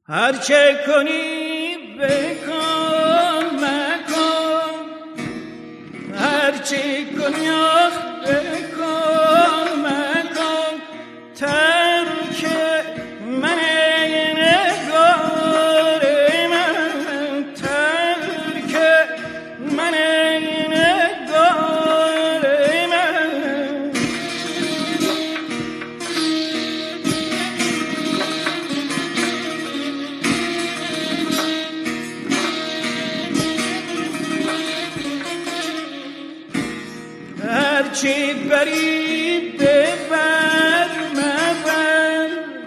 هر چه کنی بکن مکن، هر چه کنی آخ بکن مکن، ترک من نگار من، ترک من نگار من. هرچی بری ببر مبر،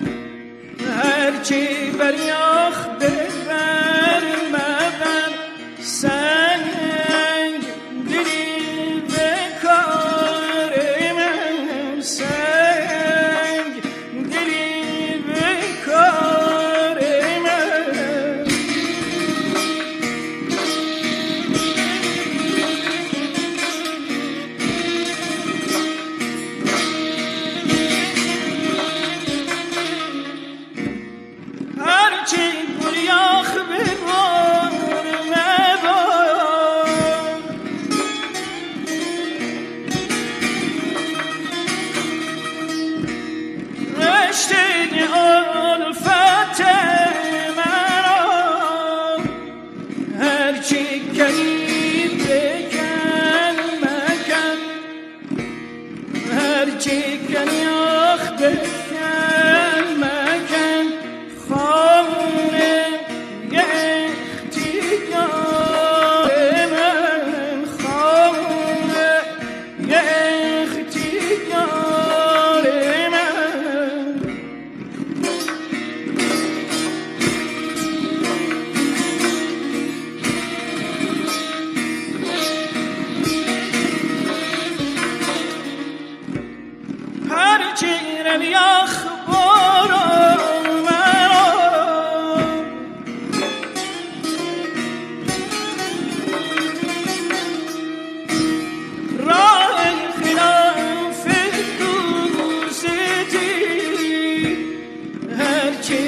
هرچی بری آخ ببر مبر، سنگ دلی به کار من، سنگ دلی به کار من. هرچی بری آخ ببار مبار، رشته الفت مرا، هرچی کنی بکن مکن، هرچی کنی آخ بکن مکن، خانه اختیار من، خانه اختیار من. هرچی روی اخبار مرا، راه خلاف دوستی، هرچی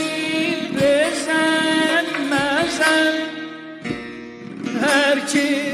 زنی بزن مزن، هرچی